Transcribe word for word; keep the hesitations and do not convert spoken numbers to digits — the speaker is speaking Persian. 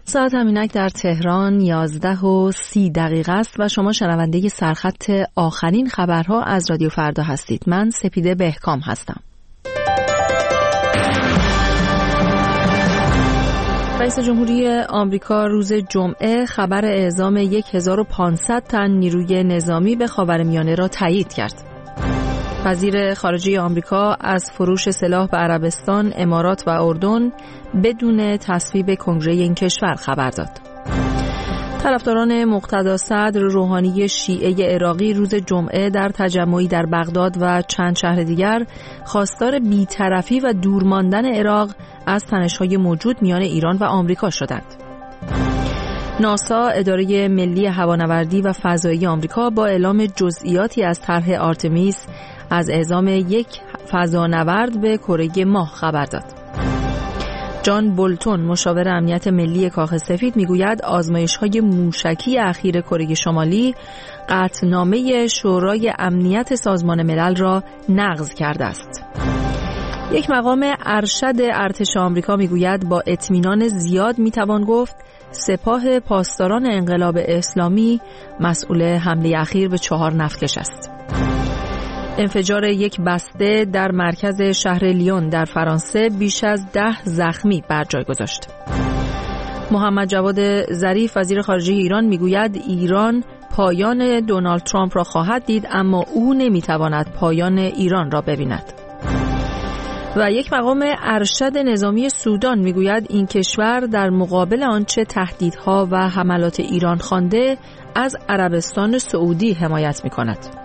ساعت همینک در تهران یازده و سی دقیقه است و شما شنونده سرخط آخرین خبرها از رادیو فردا هستید. من سپیده بهکام هستم. رئیس جمهوری آمریکا روز جمعه خبر اعزام هزار و پانصد تن نیروی نظامی به خاورمیانه را تایید کرد. وزیر خارجه آمریکا از فروش سلاح به عربستان، امارات و اردن بدون تصویب کنگره این کشور خبر داد. طرفداران مقتدا صدر روحانی شیعه عراقی روز جمعه در تجمعی در بغداد و چند شهر دیگر خواستار بی‌طرفی و دور ماندن عراق از تنش‌های موجود میان ایران و آمریکا شدند. ناسا، اداره ملی هوانوردی و فضایی آمریکا، با اعلام جزئیاتی از طرح آرتمیس از اعزام یک فضانورد به کره ماه خبر داد. جان بولتون، مشاور امنیت ملی کاخ سفید، میگوید آزمایش‌های موشکی اخیر کره شمالی قطعنامه شورای امنیت سازمان ملل را نقض کرده است. یک مقام ارشد ارتش آمریکا میگوید با اطمینان زیاد میتوان گفت سپاه پاسداران انقلاب اسلامی مسئول حمله اخیر به چهار نفتکش است. انفجار یک بسته در مرکز شهر لیون در فرانسه بیش از ده زخمی بر جای گذاشت. محمد جواد ظریف، وزیر خارجه ایران، میگوید ایران پایان دونالد ترامپ را خواهد دید، اما او نمیتواند پایان ایران را ببیند. و یک مقام ارشد نظامی سودان میگوید این کشور در مقابل آنچه تهدیدها و حملات ایران خوانده از عربستان سعودی حمایت میکند.